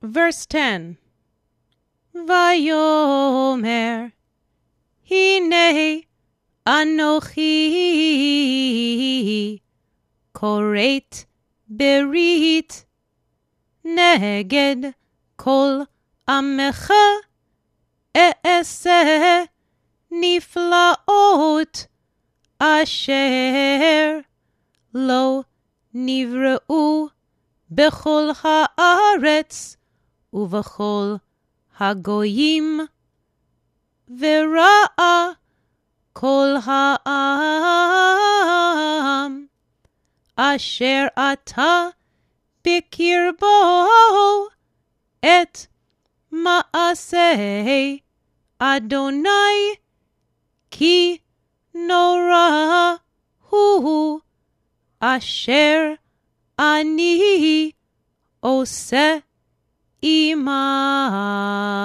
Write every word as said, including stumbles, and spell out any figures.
Verse ten. Vayomer, hine anochi koret berit neged kol amecha e'eseh niflaot asher lo nivreu bechol haaretz ובכל הגויים, וראה כל העם, אשר אתה בקרבו את מעשי אדוני, כי נורא הוא אשר אני עושה עמם.